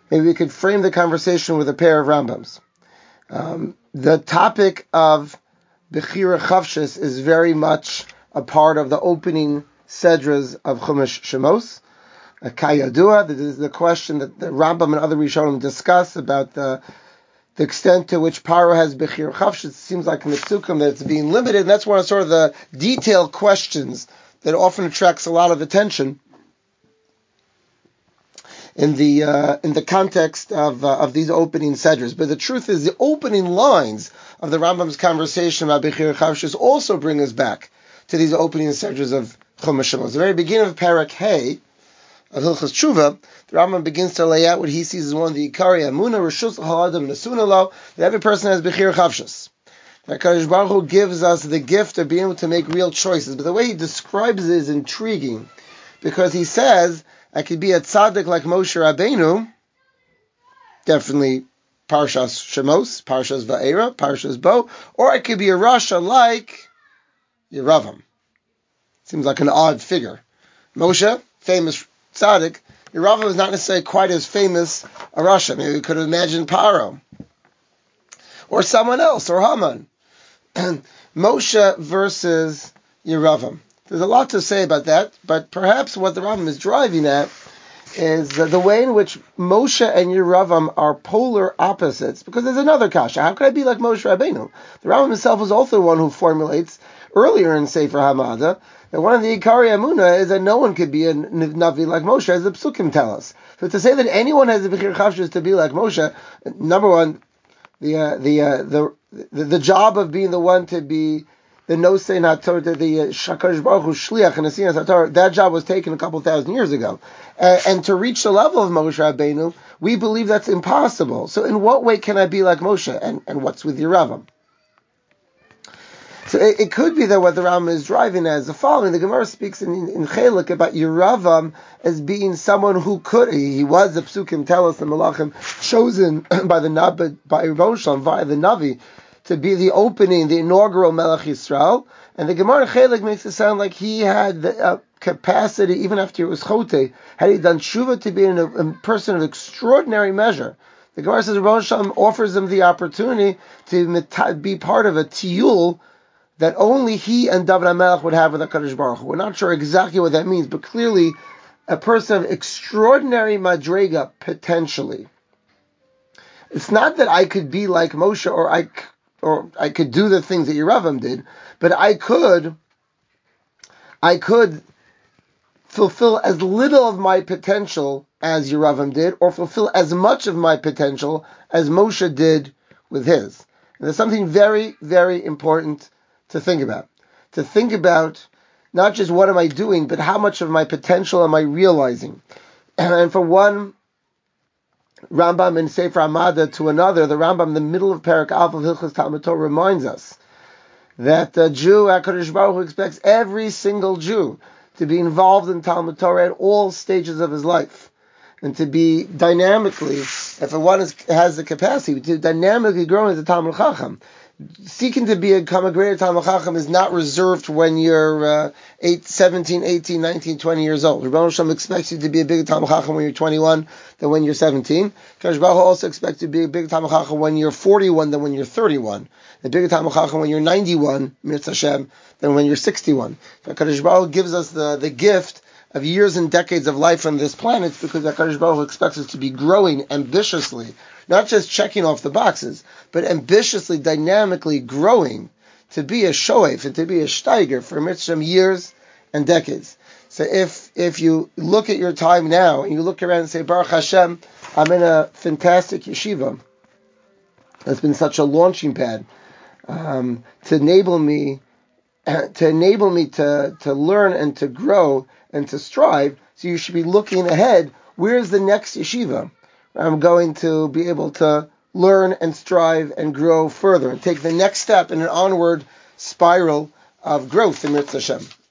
maybe we could frame the conversation with a pair of Rambams. The topic of Bechira Chavshis is very much a part of the opening Sedras of Chumash Shemos. Kayadua, this is the question that the Rambam and other Rishonim discuss about the extent to which Paro has Bechira Chavshis. It seems like in the Psukim that it's being limited, and that's one of sort of the detailed questions that often attracts a lot of attention in the context of these opening sedras. But the truth is, the opening lines of the Rambam's conversation about Bechira Chavshis also bring us back to these opening sedras of Chumash Shemos. The very beginning of Parak Hey of Hilchos Tshuva, the Rambam begins to lay out what he sees as one of the Ikari Amuna, Rishus Ha'adam Nesuna Lo, that every person has Bechira Chavshis. That HaKadosh Baruch Hu gives us the gift of being able to make real choices. But the way he describes it is intriguing, because he says, I could be a tzaddik like Moshe Rabbeinu, definitely Parshas Shemos, Parshas Va'era, Parshas Bo, or I could be a Rasha like Yeravam. Seems like an odd figure. Moshe, famous tzaddik. Yeravam is not necessarily quite as famous a Rasha. Maybe we could have imagined Paro, or someone else, or Haman. Moshe versus Yeravam. There's a lot to say about that, but perhaps what the Rambam is driving at is the way in which Moshe and Yeravam are polar opposites, because there's another kasha. How could I be like Moshe Rabbeinu? The Rambam himself is also one who formulates earlier in Sefer Hamada that one of the Ikari Amuna is that no one could be a Navi like Moshe, as the Psukim tell us. So to say that anyone has the Bechir Chavshis to be like Moshe, number one, the job of being the one to be the Nosei Nator, the Shakadosh Baruch Hu Shliach and Asinas Hator, that job was taken a couple thousand years ago. And to reach the level of Moshe Rabbeinu, we believe that's impossible. So in what way can I be like Moshe? And what's with Yeravam? So it could be that what the Rambam is driving at is the following. The Gemara speaks in Chelek about Yeravam as being someone who could, he was, the Psukim tell us, the Malachim, chosen by the Nabi, by Rebbe Shalom, via the Navi, to be the opening, the inaugural Melech Yisrael. And the Gemara Chelek makes it sound like he had the capacity, even after he was Chote, had he done Shuvah, to be a person of extraordinary measure. The Gemara says Rebbe Shalom offers him the opportunity to be part of a tiyul that only he and David HaMelech would have with HaKadosh Baruch Hu. We're not sure exactly what that means, but clearly a person of extraordinary madrega, potentially. It's not that I could be like Moshe, or I could do the things that Yeravam did, but I could fulfill as little of my potential as Yeravam did, or fulfill as much of my potential as Moshe did with his. And there's something very, very important to think about. To think about not just what am I doing, but how much of my potential am I realizing. And for one Rambam in Sefer Hamada to another, the Rambam in the middle of Parak Aleph of Hilchos Talmud Torah reminds us that the Jew, HaKadosh Baruch Hu, expects every single Jew to be involved in Talmud Torah at all stages of his life, and to be dynamically, if one has the capacity, to dynamically grow into Talmud Chacham. Seeking to become a greater Talmud Chacham is not reserved when you're 17, 18, 19, 20 years old. Rebbe Shalom expects you to be a bigger Talmud Chacham when you're 21 than when you're 17. Kadosh Baruch Hu also expects you to be a bigger Talmud Chacham when you're 41 than when you're 31. A bigger Talmud Chacham when you're 91, Mitzvah Hashem, than when you're 61. Kadosh Baruch Hu gives us the gift of years and decades of life on this planet because HaKadosh Baruch Hu expects us to be growing ambitiously, not just checking off the boxes, but ambitiously, dynamically growing to be a shoef and to be a steiger for mitzvah years and decades. So if you look at your time now and you look around and say, Baruch Hashem, I'm in a fantastic yeshiva that's been such a launching pad to enable me to learn and to grow and to strive. So you should be looking ahead. Where's the next yeshiva? I'm going to be able to learn and strive and grow further and take the next step in an onward spiral of growth in Mitzvah Hashem.